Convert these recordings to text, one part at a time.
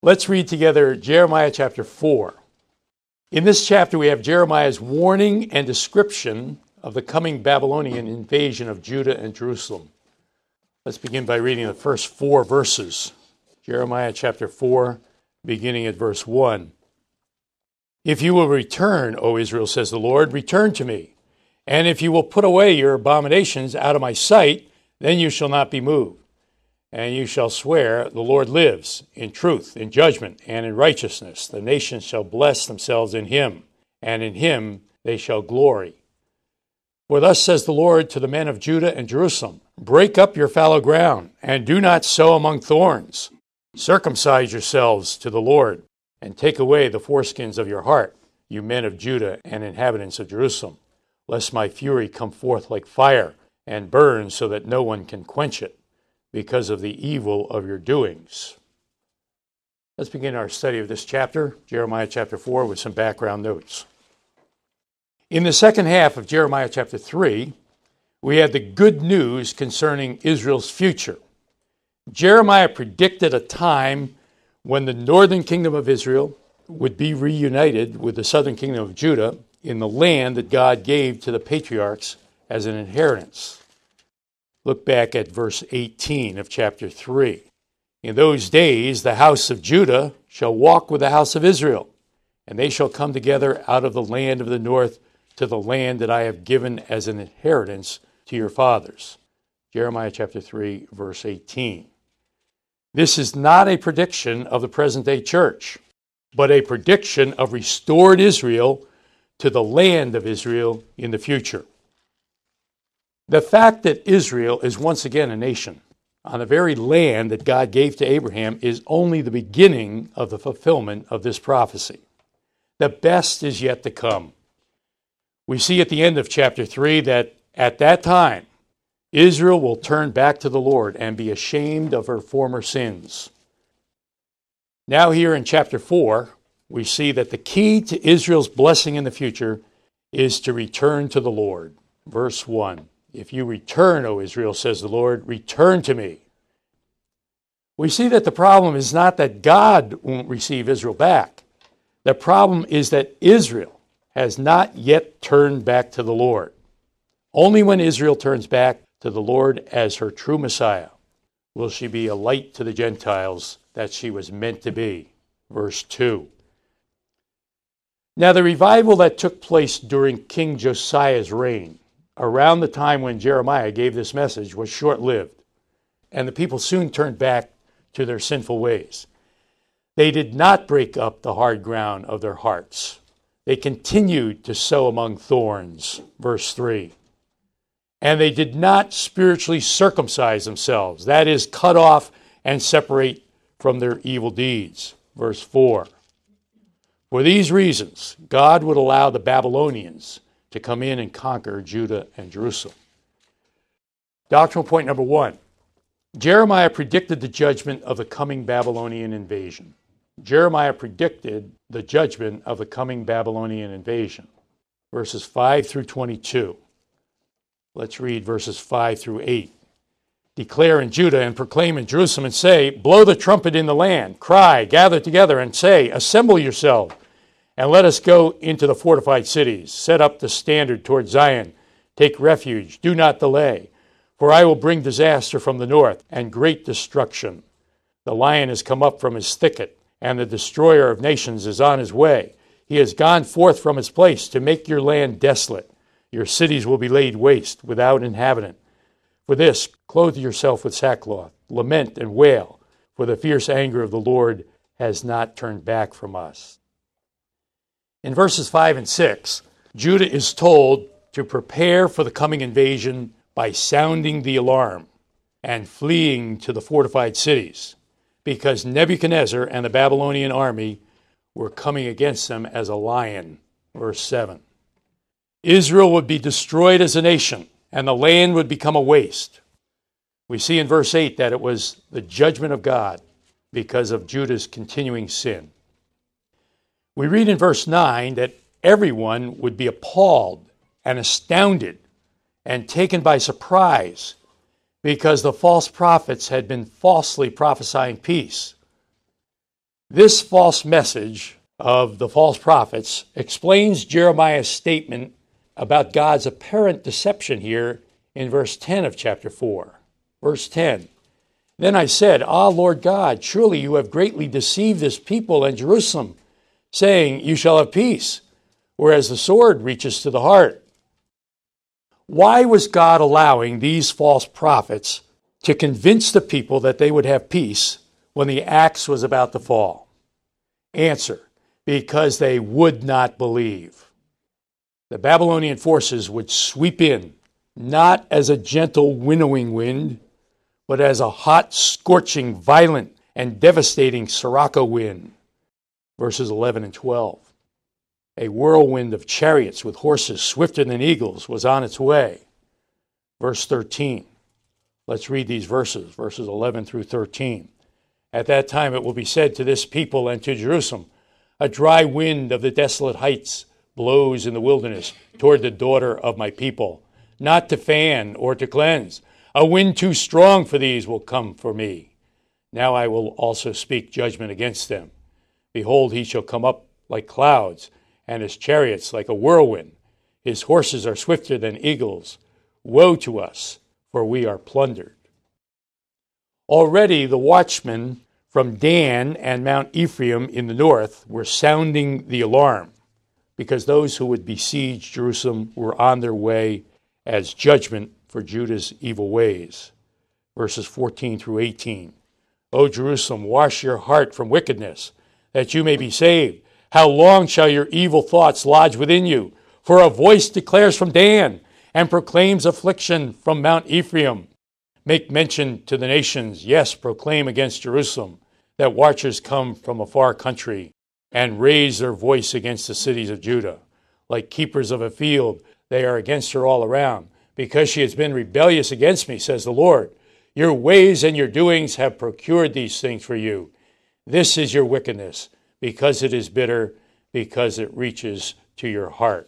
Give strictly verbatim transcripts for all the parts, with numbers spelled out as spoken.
Let's read together Jeremiah chapter four. In this chapter, we have Jeremiah's warning and description of the coming Babylonian invasion of Judah and Jerusalem. Let's begin by reading the first four verses. Jeremiah chapter four, beginning at verse one. If you will return, O Israel, says the Lord, return to me. And if you will put away your abominations out of my sight, then you shall not be moved. And you shall swear, the Lord lives, in truth, in judgment, and in righteousness. The nations shall bless themselves in him, and in him they shall glory. For thus says the Lord to the men of Judah and Jerusalem, break up your fallow ground, and do not sow among thorns. Circumcise yourselves to the Lord, and take away the foreskins of your heart, you men of Judah and inhabitants of Jerusalem, lest my fury come forth like fire, and burn so that no one can quench it, because of the evil of your doings. Let's begin our study of this chapter, Jeremiah chapter four, with some background notes. In the second half of Jeremiah chapter three, we had the good news concerning Israel's future. Jeremiah predicted a time when the northern kingdom of Israel would be reunited with the southern kingdom of Judah in the land that God gave to the patriarchs as an inheritance. Look back at verse eighteen of chapter three. In those days, the house of Judah shall walk with the house of Israel, and they shall come together out of the land of the north to the land that I have given as an inheritance to your fathers. Jeremiah chapter three, verse eighteen. This is not a prediction of the present-day church, but a prediction of restored Israel to the land of Israel in the future. The fact that Israel is once again a nation on the very land that God gave to Abraham is only the beginning of the fulfillment of this prophecy. The best is yet to come. We see at the end of chapter three that at that time, Israel will turn back to the Lord and be ashamed of her former sins. Now here in chapter four, we see that the key to Israel's blessing in the future is to return to the Lord. Verse one. If you return, O Israel, says the Lord, return to me. We see that the problem is not that God won't receive Israel back. The problem is that Israel has not yet turned back to the Lord. Only when Israel turns back to the Lord as her true Messiah will she be a light to the Gentiles that she was meant to be. Verse two. Now the revival that took place during King Josiah's reign, around the time when Jeremiah gave this message, was short-lived, and the people soon turned back to their sinful ways. They did not break up the hard ground of their hearts. They continued to sow among thorns, verse three. And they did not spiritually circumcise themselves, that is, cut off and separate from their evil deeds, verse four. For these reasons, God would allow the Babylonians to come in and conquer Judah and Jerusalem. Doctrinal point number one. Jeremiah predicted the judgment of the coming Babylonian invasion. Jeremiah predicted the judgment of the coming Babylonian invasion. Verses five through twenty-two. Let's read verses five through eight. Declare in Judah and proclaim in Jerusalem and say, blow the trumpet in the land, cry, gather together and say, assemble yourselves. And let us go into the fortified cities. Set up the standard toward Zion. Take refuge. Do not delay. For I will bring disaster from the north and great destruction. The lion has come up from his thicket, and the destroyer of nations is on his way. He has gone forth from his place to make your land desolate. Your cities will be laid waste without inhabitant. For this, clothe yourself with sackcloth. Lament and wail, for the fierce anger of the Lord has not turned back from us. In verses five and six, Judah is told to prepare for the coming invasion by sounding the alarm and fleeing to the fortified cities, because Nebuchadnezzar and the Babylonian army were coming against them as a lion. Verse seven. Israel would be destroyed as a nation, and the land would become a waste. We see in verse eight that it was the judgment of God because of Judah's continuing sin. We read in verse nine that everyone would be appalled and astounded and taken by surprise because the false prophets had been falsely prophesying peace. This false message of the false prophets explains Jeremiah's statement about God's apparent deception here in verse ten of chapter four. Verse ten, "Then I said, Ah, Lord God, surely you have greatly deceived this people and Jerusalem, saying, you shall have peace, whereas the sword reaches to the heart." Why was God allowing these false prophets to convince the people that they would have peace when the axe was about to fall? Answer, because they would not believe. The Babylonian forces would sweep in, not as a gentle winnowing wind, but as a hot, scorching, violent, and devastating sirocco wind. Verses eleven and twelve. A whirlwind of chariots with horses swifter than eagles was on its way. Verse thirteen. Let's read these verses, verses eleven through thirteen. "At that time it will be said to this people and to Jerusalem, a dry wind of the desolate heights blows in the wilderness toward the daughter of my people, not to fan or to cleanse. A wind too strong for these will come for me. Now I will also speak judgment against them. Behold, he shall come up like clouds, and his chariots like a whirlwind. His horses are swifter than eagles. Woe to us, for we are plundered." Already the watchmen from Dan and Mount Ephraim in the north were sounding the alarm, because those who would besiege Jerusalem were on their way as judgment for Judah's evil ways. Verses fourteen through eighteen. "O Jerusalem, wash your heart from wickedness, that you may be saved. How long shall your evil thoughts lodge within you? For a voice declares from Dan, and proclaims affliction from Mount Ephraim. Make mention to the nations, yes, proclaim against Jerusalem, that watchers come from a far country, and raise their voice against the cities of Judah. Like keepers of a field, they are against her all around, because she has been rebellious against me, says the Lord. Your ways and your doings have procured these things for you. This is your wickedness, because it is bitter, because it reaches to your heart."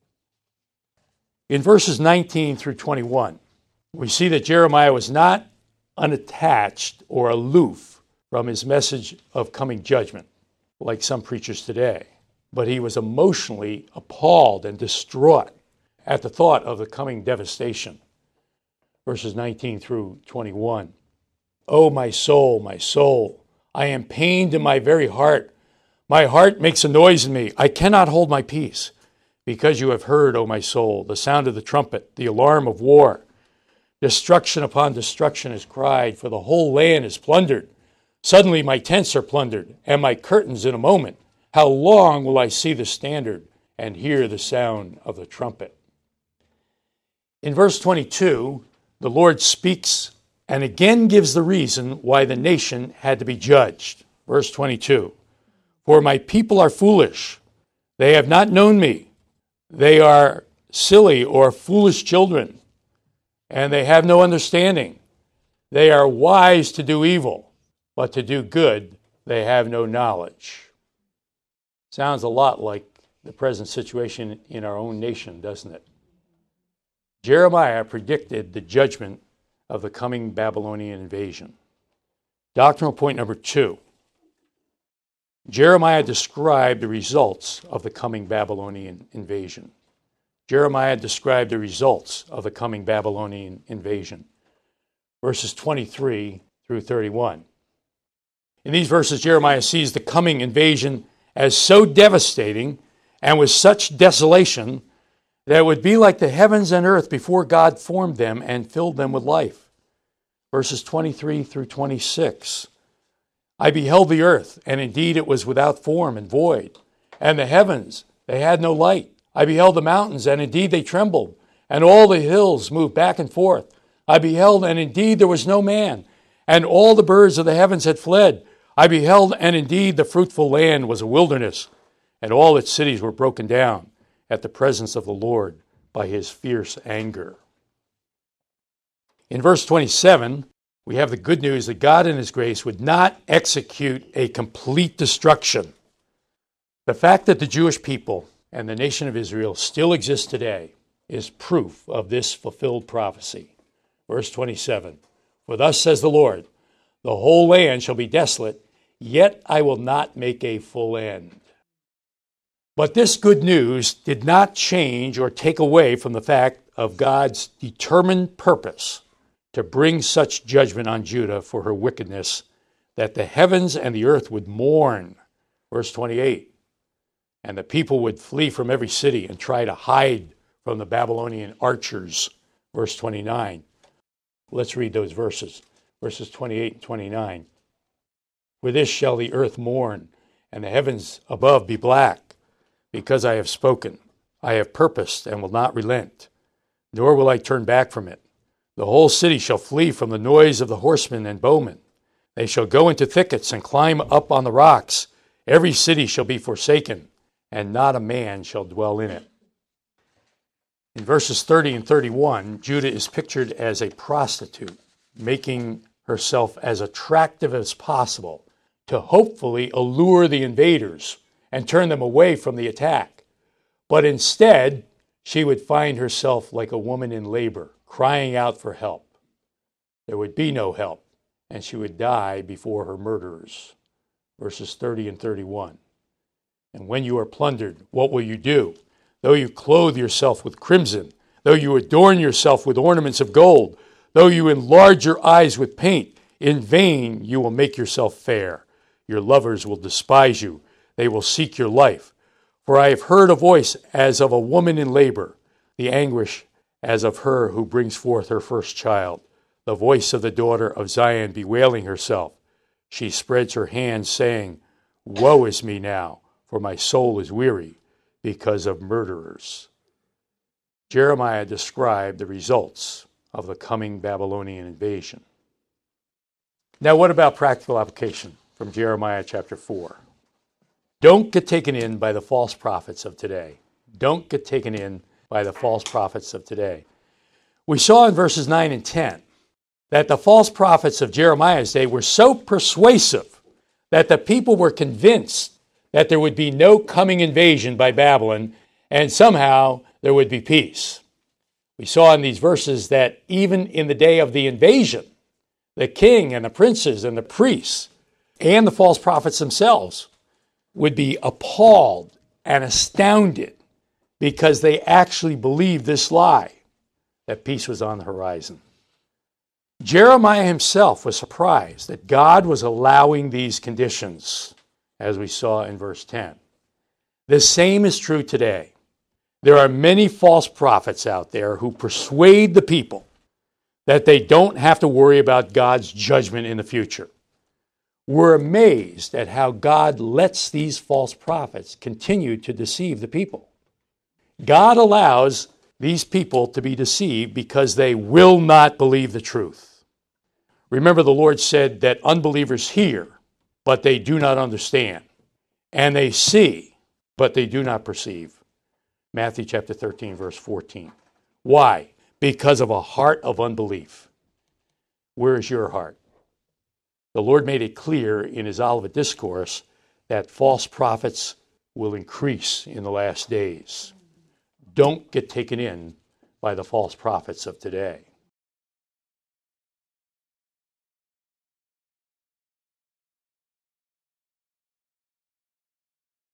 In verses nineteen through twenty-one, we see that Jeremiah was not unattached or aloof from his message of coming judgment, like some preachers today, but he was emotionally appalled and distraught at the thought of the coming devastation. Verses nineteen through twenty-one. "O my soul, my soul, I am pained in my very heart. My heart makes a noise in me. I cannot hold my peace, because you have heard, O my soul, the sound of the trumpet, the alarm of war. Destruction upon destruction is cried, for the whole land is plundered. Suddenly my tents are plundered, and my curtains in a moment. How long will I see the standard and hear the sound of the trumpet?" In verse twenty-two, the Lord speaks and again gives the reason why the nation had to be judged. Verse twenty-two, "For my people are foolish. They have not known me. They are silly or foolish children, and they have no understanding. They are wise to do evil, but to do good they have no knowledge." Sounds a lot like the present situation in our own nation, doesn't it? Jeremiah predicted the judgment of the coming Babylonian invasion. Doctrinal point number two. Jeremiah described the results of the coming Babylonian invasion. Jeremiah described the results of the coming Babylonian invasion. Verses twenty-three through thirty-one. In these verses, Jeremiah sees the coming invasion as so devastating and with such desolation that it would be like the heavens and earth before God formed them and filled them with life. Verses twenty-three through twenty-six. "I beheld the earth, and indeed it was without form and void, and the heavens, they had no light. I beheld the mountains, and indeed they trembled, and all the hills moved back and forth. I beheld, and indeed there was no man, and all the birds of the heavens had fled. I beheld, and indeed the fruitful land was a wilderness, and all its cities were broken down at the presence of the Lord by his fierce anger." In verse twenty-seven, we have the good news that God in his grace would not execute a complete destruction. The fact that the Jewish people and the nation of Israel still exist today is proof of this fulfilled prophecy. Verse twenty-seven, "For thus says the Lord, the whole land shall be desolate, yet I will not make a full end. But this good news did not change or take away from the fact of God's determined purpose to bring such judgment on Judah for her wickedness that the heavens and the earth would mourn. Verse twenty-eight. And the people would flee from every city and try to hide from the Babylonian archers. Verse twenty-nine. Let's read those verses. Verses twenty-eight and twenty-nine. For this shall the earth mourn, and the heavens above be black, because I have spoken. I have purposed and will not relent, nor will I turn back from it. The whole city shall flee from the noise of the horsemen and bowmen. They shall go into thickets and climb up on the rocks. Every city shall be forsaken, and not a man shall dwell in it. In verses thirty and thirty-one, Judah is pictured as a prostitute, making herself as attractive as possible to hopefully allure the invaders and turn them away from the attack. But instead, she would find herself like a woman in labor, crying out for help. There would be no help, and she would die before her murderers. Verses thirty and thirty-one. And when you are plundered, what will you do? Though you clothe yourself with crimson, though you adorn yourself with ornaments of gold, though you enlarge your eyes with paint, in vain you will make yourself fair. Your lovers will despise you. They will seek your life. For I have heard a voice as of a woman in labor, the anguish as of her who brings forth her first child, the voice of the daughter of Zion bewailing herself. She spreads her hands, saying, Woe is me now, for my soul is weary because of murderers. Jeremiah described the results of the coming Babylonian invasion. Now, what about practical application from Jeremiah chapter four? Don't get taken in by the false prophets of today. Don't get taken in by the false prophets of today. We saw in verses nine and ten that the false prophets of Jeremiah's day were so persuasive that the people were convinced that there would be no coming invasion by Babylon, and somehow there would be peace. We saw in these verses that even in the day of the invasion, the king and the princes and the priests and the false prophets themselves would be appalled and astounded because they actually believed this lie, that peace was on the horizon. Jeremiah himself was surprised that God was allowing these conditions, as we saw in verse ten. The same is true today. There are many false prophets out there who persuade the people that they don't have to worry about God's judgment in the future. We're amazed at how God lets these false prophets continue to deceive the people. God allows these people to be deceived because they will not believe the truth. Remember, the Lord said that unbelievers hear, but they do not understand, and they see, but they do not perceive. Matthew chapter thirteen, verse fourteen. Why? Because of a heart of unbelief. Where is your heart? The Lord made it clear in his Olivet Discourse that false prophets will increase in the last days. Don't get taken in by the false prophets of today.